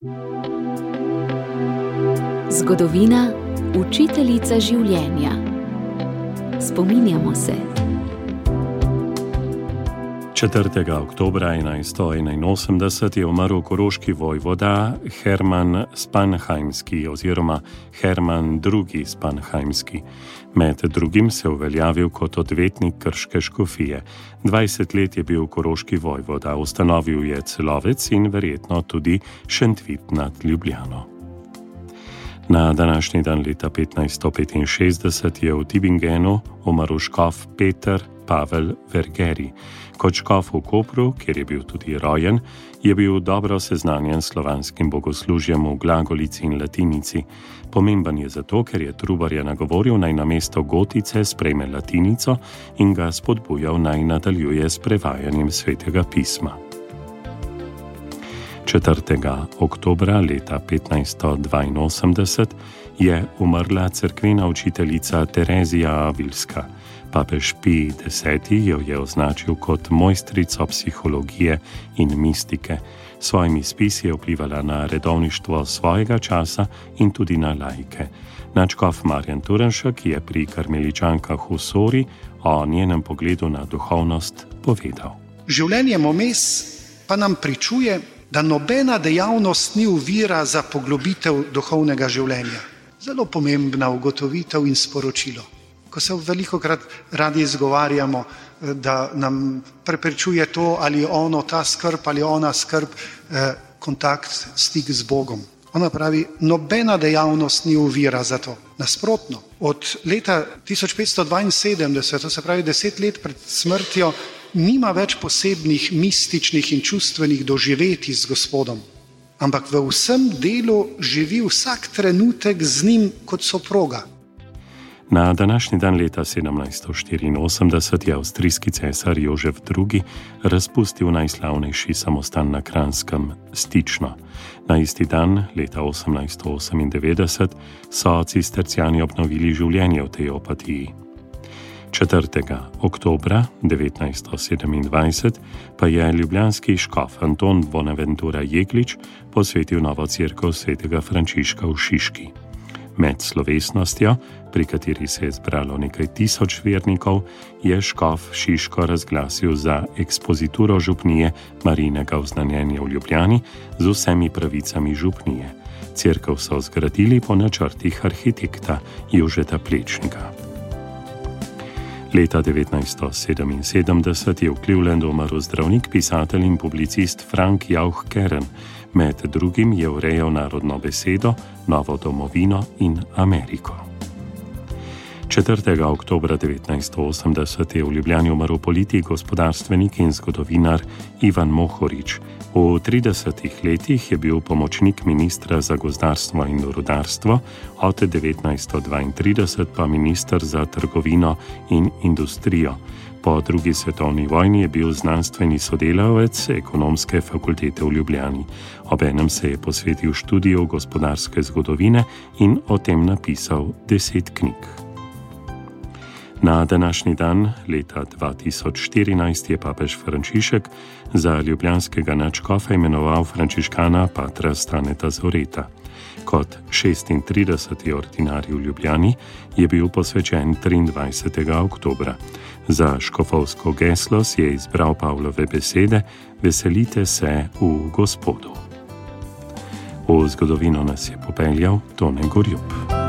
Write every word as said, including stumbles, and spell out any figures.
Zgodovina, učiteljica življenja. Spominjamo se. četrtega oktobra enajststo enainosemdeset je umrl koroški vojvoda Herman Spanheimski oziroma Herman drugi. Spanheimski. Med drugim se uveljavil kot odvetnik krške škofije. dvajset let je bil koroški vojvoda, ustanovil je Celovec in verjetno tudi Šentvit nad Ljubljano. Na današnji dan leta petnajststo petinšestdeset je v Tübingenu umrl škof Peter Pavel Vergeri. Kot škof v Kopru, kjer je bil tudi rojen, je bil dobro seznanjen s slovanskim bogoslužjem v glagolici in latinici. Pomemben je zato, ker je Trubarja nagovoril naj namesto gotice sprejme latinico in ga spodbujal naj nadaljuje s prevajanjem svetega pisma. četrtega oktobra leta petnajststo dvainosemdeset je umrla cerkvena učiteljica Terezija Avilska. Papež Pij deseti jo je označil kot mojstrico psihologije in mistike. S svojimi spisi je vplivala na redovništvo svojega časa in tudi na laike. Nadškof Marjan Turnšek je pri karmeličankah v Sori o njenem pogledu na duhovnost povedal. Življenje vmes pa nam pričuje, da nobena dejavnost ni ovira za poglobitev duhovnega življenja. Zelo pomembna ugotovitev in sporočilo. Ko se velikokrat radi izgovarjamo, da nam preprečuje to ali ono, ta skrb ali ona skrb, eh, kontakt, stik z Bogom. Ona pravi, nobena dejavnost ni ovira za to. Nasprotno, od leta tisoč petsto dvainsedemdeset, to se pravi deset let pred smrtjo, nima več posebnih mističnih in čustvenih doživetij z Gospodom, ampak v vsem delu živi vsak trenutek z njim kot soproga. Na današnji dan leta sedemnajststo štiriinosemdeset je avstrijski cesar Jožef drugi. razpustil najslavnejši samostan na Kranjskem, Stično. Na isti dan, leta osemnajststo osemindevetdeset, so cisterciani obnovili življenje v tej opatiji. četrtega oktobra devetnajststo sedemindvajset pa je ljubljanski škof Anton Bonaventura Jeglič posvetil novo cerkev svetega Frančiška v Šiški. Med slovesnostjo, pri kateri se je zbralo nekaj tisoč vernikov, je škof Šiško razglasil za ekspozituro župnije Marijinega oznanjenja v Ljubljani z vsemi pravicami župnije. Cerkev so zgradili po načrtih arhitekta Jožeta Plečnika. Leta devetnajststo sedeminsedemdeset je v Clevelandu umrl zdravnik, pisatelj in publicist Frank Jauch Kern. Med drugim je urejal Narodno besedo, Novo domovino in Ameriko. četrtega oktobra devetnajststo osemdeset je v Ljubljani umrl politik, gospodarstvenik in zgodovinar Ivan Mohorič. V tridesetih letih je bil pomočnik ministra za gozdarstvo in rudarstvo, od devetnajststo dvaintrideset pa minister za trgovino in industrijo. Po drugi svetovni vojni je bil znanstveni sodelavec Ekonomske fakultete v Ljubljani. Obenem se je posvetil študiju gospodarske zgodovine in o tem napisal deset knjig. Na današnji dan, leta dva tisoč štirinajst, je papež Frančišek za ljubljanskega nadškofa imenoval frančiškana patra Staneta Zoreta. Kot šestintrideseti ordinarij v Ljubljani je bil posvečen triindvajsetega oktobra. Za škofovsko geslo si je izbral Pavlove besede: Veselite se v Gospodu. V zgodovino nas je popeljal Tone Gorjup.